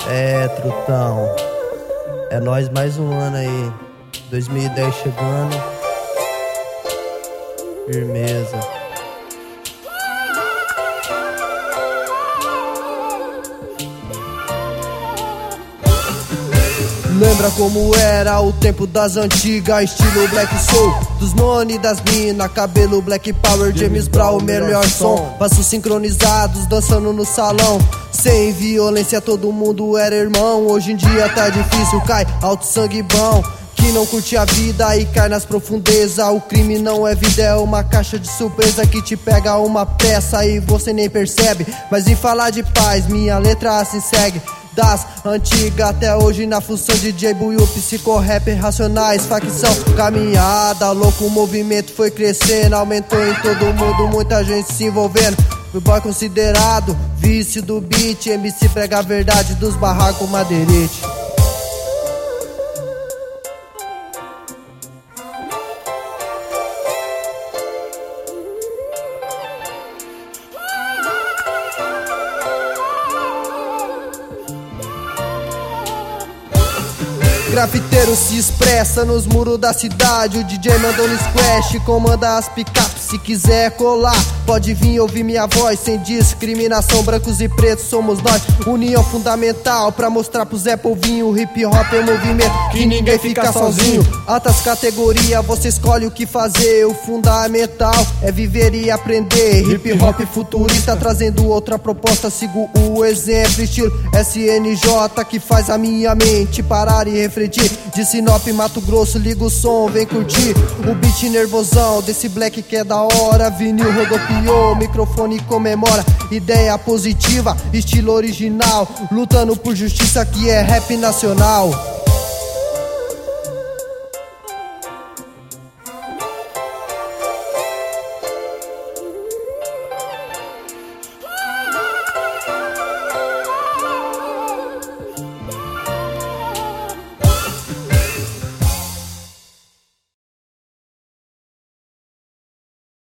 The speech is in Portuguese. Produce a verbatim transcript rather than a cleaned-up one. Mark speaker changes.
Speaker 1: É, trutão, é nóis mais um ano aí, dois mil e dez chegando, firmeza. Lembra como era o tempo das antigas, estilo Black Soul, dos noni das mina, cabelo Black Power, James Brown, melhor som, passos sincronizados, dançando no salão, sem violência todo mundo era irmão. Hoje em dia tá difícil, cai alto sangue bom, que não curte a vida e cai nas profundezas. O crime não é vida, é uma caixa de surpresa que te pega uma peça e você nem percebe. Mas em falar de paz, minha letra assim segue, das antigas até hoje na função de D J Buiu, psico-rap, racionais, facção, caminhada, louco, o movimento foi crescendo, aumentou em todo mundo, muita gente se envolvendo. O boy considerado vício do beat, M C prega a verdade dos barracos madeirite. Grafiteiro se expressa nos muros da cidade, o D J mandou no squash, comanda as picapes, se quiser colar, pode vir ouvir minha voz, sem discriminação, brancos e pretos somos nós, união fundamental, pra mostrar pro Zé Polvinho, hip hop é um movimento que ninguém fica sozinho, altas categorias, você escolhe o que fazer, o fundamental é viver e aprender, hip hop futurista, trazendo outra proposta, sigo o exemplo, estilo S N J, que faz a minha mente parar e refletir. De Sinop, Mato Grosso, liga o som, vem curtir o beat nervosão desse black que é da hora. Vinil rodopiou, microfone comemora, ideia positiva, estilo original, lutando por justiça que é rap nacional.